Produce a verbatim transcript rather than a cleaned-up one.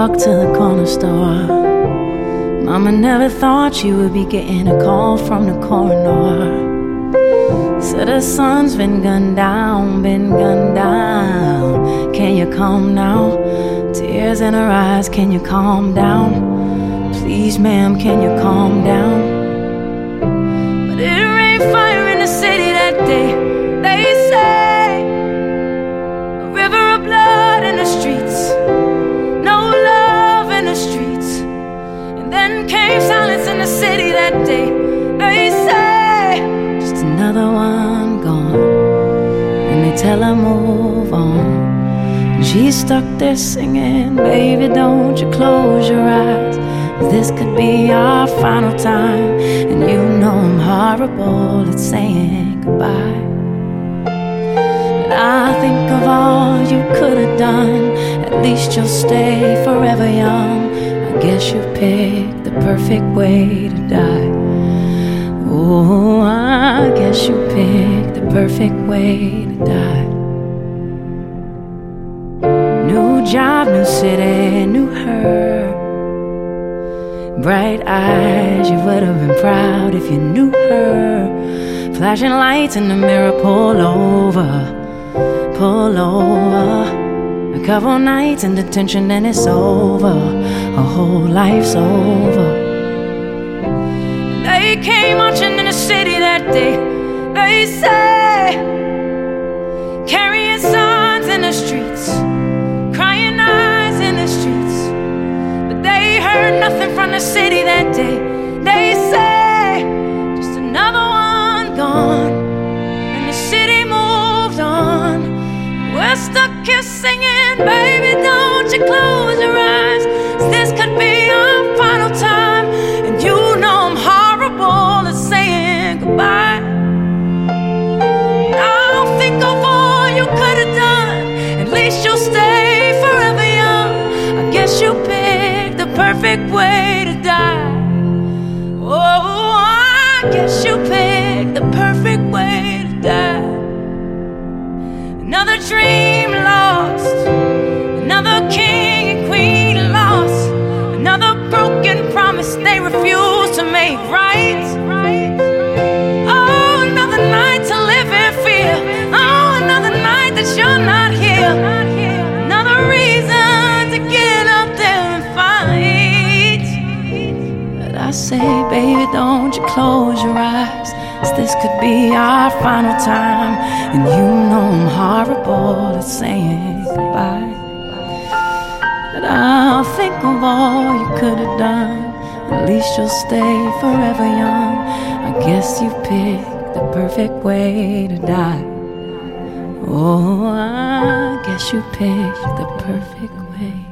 walked to the corner store. Mama never thought she would be getting a call from the coroner. Said her son's been gunned down, been gunned down. Can you calm now? Tears in her eyes, can you calm down? Please, ma'am, can you calm down? But it rained fire in the city that day. They say a river of blood in the streets, no love in the streets. And then came silence in the city that day. They say just another one gone, and they tell her move on. She's stuck there singing, baby, don't you close your eyes. This could be our final time, and you know I'm horrible at saying goodbye. But I think of all you could have done. At least you'll stay forever young. I guess you picked the perfect way to die. Oh, I guess you picked the perfect way to die. New job, new city, new her. Bright eyes, you would have been proud if you knew her. Flashing lights in the mirror, pull over, pull over. A couple nights in detention and it's over. A whole life's over. They came marching in the city that day. They say, carrying signs in the streets, crying eyes in the streets. But they heard nothing from the city that day. They say, just another one gone, and the city moved on. We're stuck here singing, baby, don't you close your eyes. This could be our final time, and you know I'm horrible at saying goodbye. Now think of all you could have done. At least you'll stay forever young. I guess you picked the perfect way to die. Oh, I guess you picked the perfect way to die. Another dream lost, another king and queen lost, another broken promise they refuse to make right. Oh, another night to live in fear. Oh, another night that you're not here. Another reason to get up there and fight. But I say, baby, don't you close your eyes, 'cause this could be our final time, and you know I'm horrible at saying goodbye. But I'll think of all you could have done. At least you'll stay forever young. I guess you picked the perfect way to die. Oh, I guess you picked the perfect way.